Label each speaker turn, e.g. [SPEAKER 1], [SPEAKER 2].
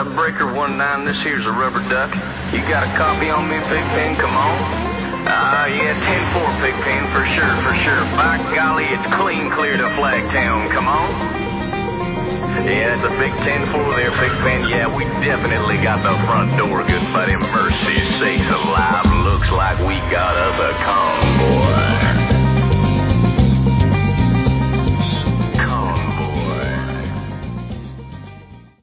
[SPEAKER 1] Breaker 19, this here's a rubber duck. You got a copy on me, Pigpen? Come on. Yeah, 10-4, Pigpen, for sure. By golly, it's clean clear to Flagtown. Come on. Yeah, it's a big 10-4 there, Pigpen. Yeah, we definitely got the front door, good buddy.